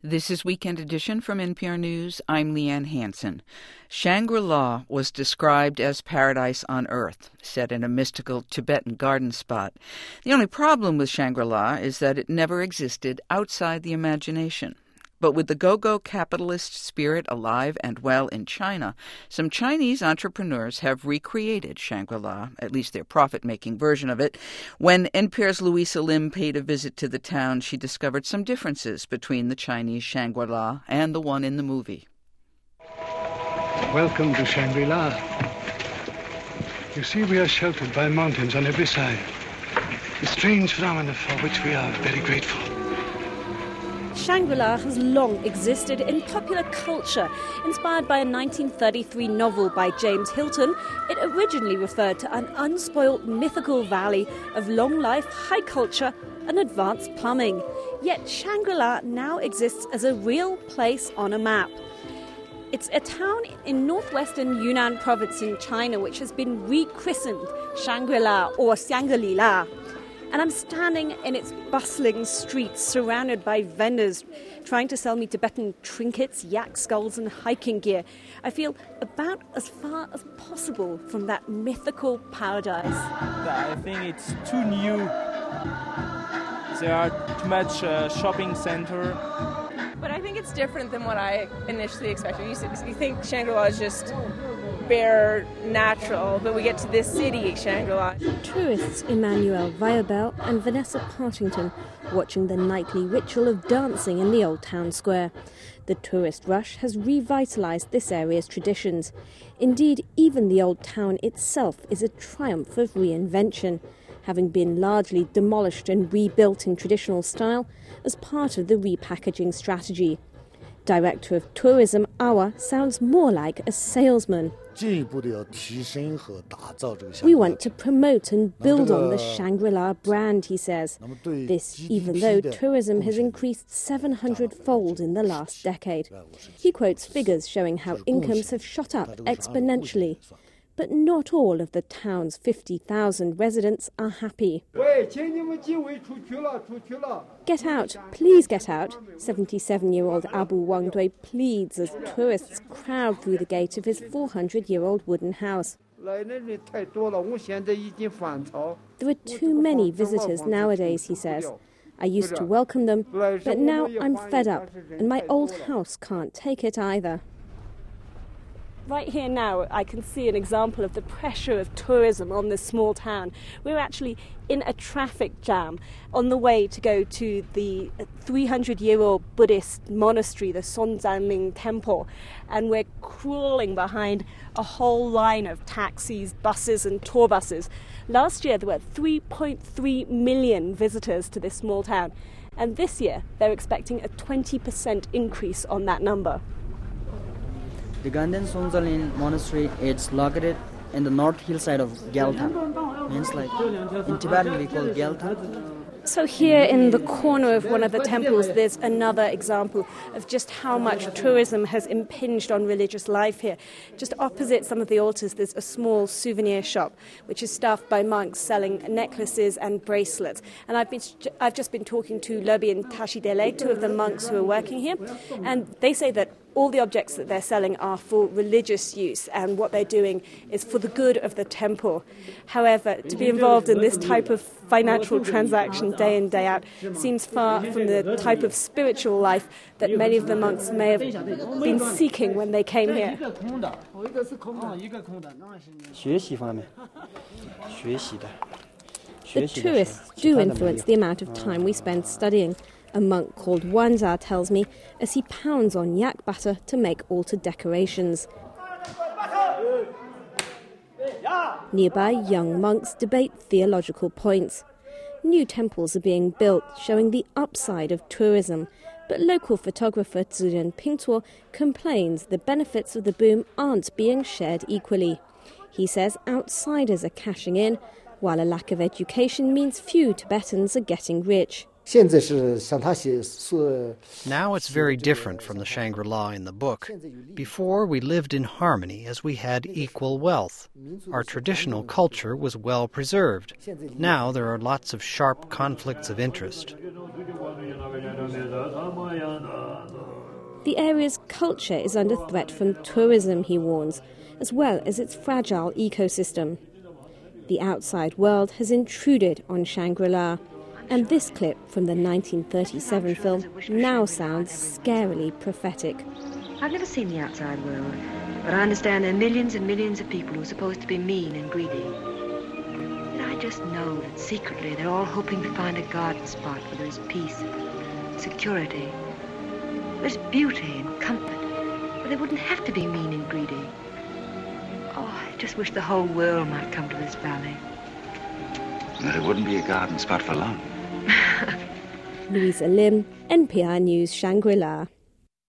This is Weekend Edition from NPR News. I'm Leanne Hansen. Shangri-La was described as paradise on earth, set in a mystical Tibetan garden spot. The only problem with Shangri-La is that it never existed outside the imagination. But with the go-go capitalist spirit alive and well in China, some Chinese entrepreneurs have recreated Shangri-La, at least their profit-making version of it. When NPR's Louisa Lim paid a visit to the town, she discovered some differences between the Chinese Shangri-La and the one in the movie. Welcome to Shangri-La. You see, we are sheltered by mountains on every side. A strange phenomenon for which we are very grateful. Shangri-La has long existed in popular culture. Inspired by a 1933 novel by James Hilton, it originally referred to an unspoiled mythical valley of long life, high culture and advanced plumbing. Yet Shangri-La now exists as a real place on a map. It's a town in northwestern Yunnan province in China which has been rechristened Shangri-La or Shangri-La. And I'm standing in its bustling streets surrounded by vendors trying to sell me Tibetan trinkets, yak skulls and hiking gear. I feel about as far as possible from that mythical paradise. I think it's too new. There are too much shopping center. But I think it's different than what I initially expected. You think Shangri-La is just bare natural, but we get to this city, Shangri-La. Tourists Emmanuel Viabel and Vanessa Partington watching the nightly ritual of dancing in the old town square. The tourist rush has revitalised this area's traditions. Indeed, even the old town itself is a triumph of reinvention, having been largely demolished and rebuilt in traditional style as part of the repackaging strategy. Director of Tourism Awa sounds more like a salesman. We want to promote and build on the Shangri-La brand, he says. This even though tourism has increased 700-fold in the last decade. He quotes figures showing how incomes have shot up exponentially. But not all of the town's 50,000 residents are happy. Get out, please get out, 77-year-old Abu Wangdui pleads as tourists crowd through the gate of his 400-year-old wooden house. There are too many visitors nowadays, he says. I used to welcome them, but now I'm fed up, and my old house can't take it either. Right here now, I can see an example of the pressure of tourism on this small town. We're actually in a traffic jam on the way to go to the 300-year-old Buddhist monastery, the Songzhanling Temple, and we're crawling behind a whole line of taxis, buses and tour buses. Last year, there were 3.3 million visitors to this small town, and this year, they're expecting a 20% increase on that number. The Ganden Songzhanling Monastery is located in the north hillside of Gyalta. Means like in Tibetan we call Gyalta. So here in the corner of one of the temples, there's another example of just how much tourism has impinged on religious life here. Just opposite some of the altars, there's a small souvenir shop, which is staffed by monks selling necklaces and bracelets. And I've just been talking to Lobi and Tashidele, two of the monks who are working here, and they say that all the objects that they're selling are for religious use, and what they're doing is for the good of the temple. However, to be involved in this type of financial transaction day in, day out seems far from the type of spiritual life that many of the monks may have been seeking when they came here. The tourists do influence the amount of time we spend studying. A monk called Wanza tells me as he pounds on yak butter to make altar decorations. Nearby, young monks debate theological points. New temples are being built, showing the upside of tourism, but local photographer Ziren Pingtuo complains the benefits of the boom aren't being shared equally. He says outsiders are cashing in, while a lack of education means few Tibetans are getting rich. Now it's very different from the Shangri-La in the book. Before, we lived in harmony as we had equal wealth. Our traditional culture was well preserved. Now there are lots of sharp conflicts of interest. The area's culture is under threat from tourism, he warns, as well as its fragile ecosystem. The outside world has intruded on Shangri-La, and this clip from the 1937 film now sounds scarily prophetic. I've never seen the outside world, but I understand there are millions and millions of people who are supposed to be mean and greedy. And I just know that secretly they're all hoping to find a garden spot where there's peace, security, there's beauty and comfort, where they wouldn't have to be mean and greedy. Oh, I just wish the whole world might come to this valley. But it wouldn't be a garden spot for long. Louisa Lim, NPR News, Shangri-La.